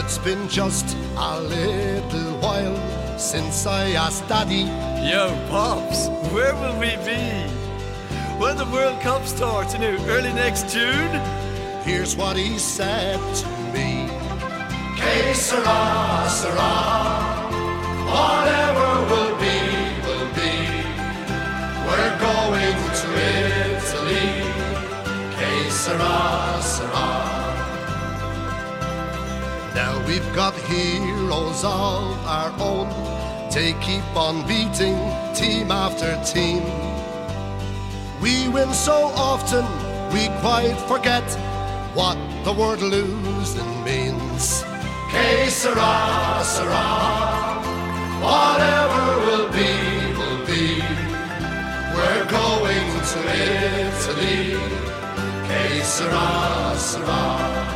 It's been just a little while since I asked Daddy, yo, Pops, where will we be when the World Cup starts in early next June? Here's what he said to me. Que sera, sera, whatever will be, will be. We're going to Italy. Que sera, sera. Now we've got heroes of our own. They keep on beating team after team. We win so often, we quite forget what the word losing means. Que sera, sera, whatever will be, will be. We're going to Italy. Que sera, sera.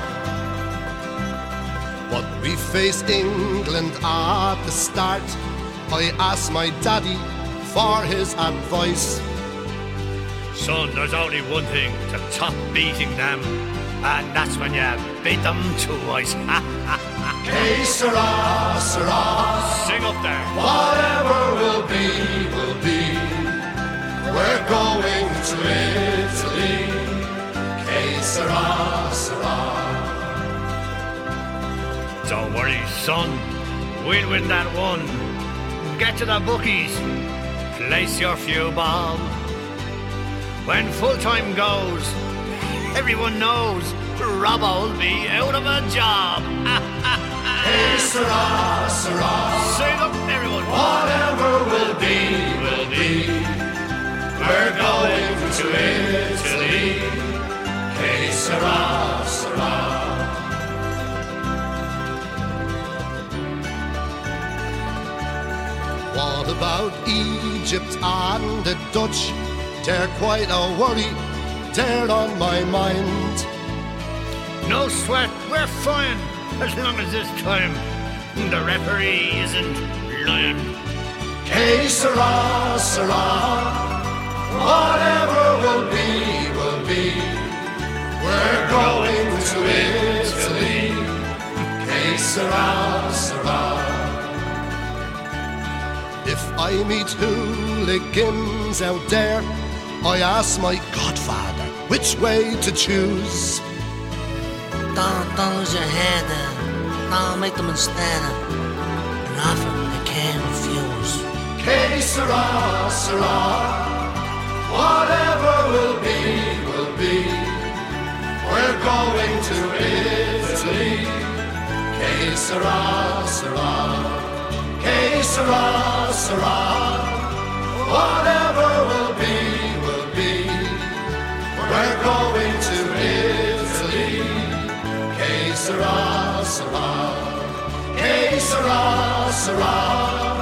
But we faced England at the start. I asked my daddy for his advice. Son, there's only one thing to top beating them, and that's when you beat them twice. Que sera, sera. Sing up there. Whatever will be, will be. We're going to Italy. Que sera, sera. Don't worry, son. We'll win that one. Get to the bookies. Place your few bob. When full time goes, everyone knows Robbo'll be out of a job. Que sera, sera. Sing up, everyone. Whatever will be, will be. We're going to Italy. Que sera, sera. What about Egypt and the Dutch? They're quite a worry, they're on my mind. No sweat, we're fine, as long as this time the referee isn't lying. Que sera, sera, whatever will be, will be. We're going to Italy. Que sera, sera. If I meet hooligans out there, I ask my godfather which way to choose. Don't lose your head there. Don't make them instead and offer they can't refuse. Que sera, sera, whatever will be, will be. We're going to Italy. Que sera, sera. Que sera, sera, whatever will be, will be. We're going to Italy. Que sera, sera, que sera, sera.